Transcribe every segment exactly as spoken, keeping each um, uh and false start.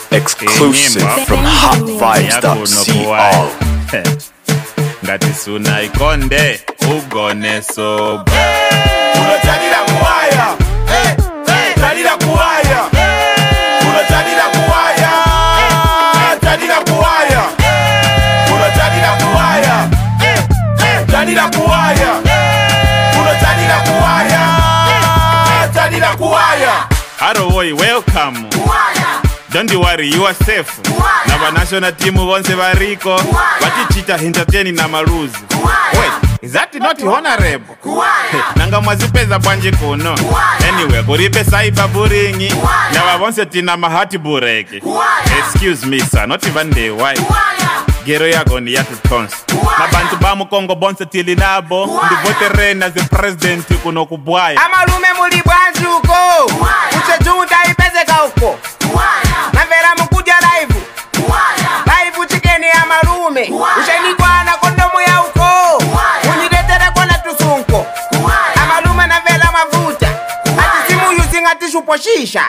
Exclusive from hot vibes dot co. Ngati suna ikonde ugone so Unatadila kuwaya hey, hey. Tadila kuwaya Unatadila kuwaya Tadila kuwaya Unatadila kuwaya Tadila kuwaya Unatadila kuwaya Tadila kuwaya Arowoi, welcome kuwaya. Don't worry, you are safe. Na ba national team bonse bariko batichita entertain na maruzi. Wait, is that not honorable? Nanga mwazipeza bwanje kuno. Anyway, kuripe cyber bullying na babonse tina mahati bureke. Excuse me sir, not even the why. Gero yako ni yatu tons. Na bantu ba mu Kongo bonse tili nabo ndivote reign as the president kuno kubwaya. Amalume muli bwanjuko. Uche juda ipezeka uko. Na vera mukuja live live chikeni ya malume ushenikwa na kondomu ya uko uniletere kwa na tusunko amalume na vera mavuta ati simu using ati shuposhisha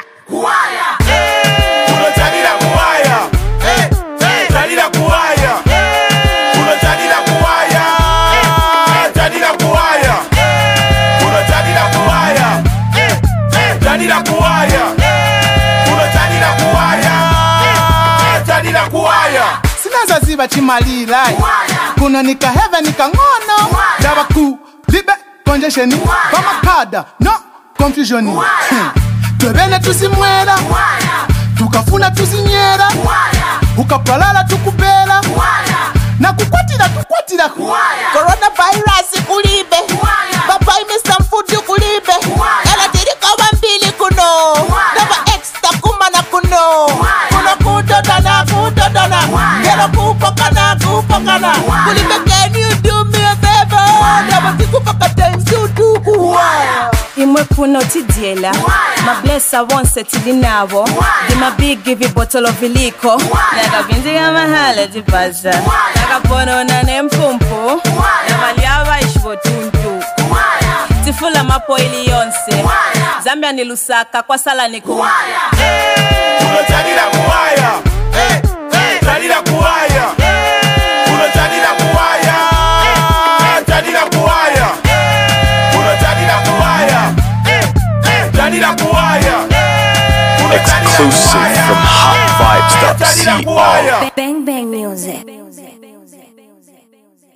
Unatadila kuwaya Tadila kuwaya Unatadila kuwaya Tadila kuwaya Unatadila kuwaya Tadila kuwaya Unatadila kuwaya Tadila kuwaya Sinaza ziba chimalila Kuno nika heaven nika ngono Daba ku libe congestion Bamakada no confusion Twebene tusimwela Tukafuna tusinyera Ukapalala tukubela Na kukwatira tukwatira Coronavirus kulibe Papai mister Mfudu kulibe Ela tirika wambili kuno Naba extra kumana kuno Kuno kutodana kutodana Gero kupakana kupakana Kulibe can you do me a favor Naba kikupaka times you do kuwaya Imwe kuno tidiela Mablessa wonse tidinabo Dima big give you bottle of iliko Naga binzi ya mahala jibaza Naga pono na nempumpu Na maliawa ishvo tuntu Tifula mapo ili yonse Zambia ni Lusaka kwa sala ni kuwaya Unatadila kuwaya Tadila kuwaya Unatadila kuwaya Tadila kuwaya Unatadila kuwaya Tadila kuwaya Exclusive from hot vibes dot co. Bang Bang Music.